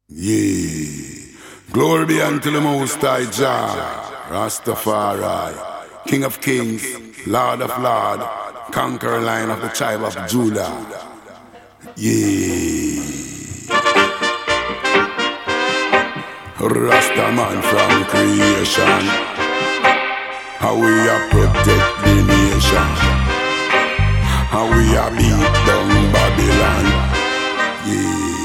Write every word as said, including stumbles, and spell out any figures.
Yeah. Glory be unto the Most High Jah, Rastafari, King of Kings, Lord of Lords, Conqueror Lion of the tribe of Judah. Yeah. Rastaman from creation, how we a protect the nation, how we a beat down Babylon. Yeah.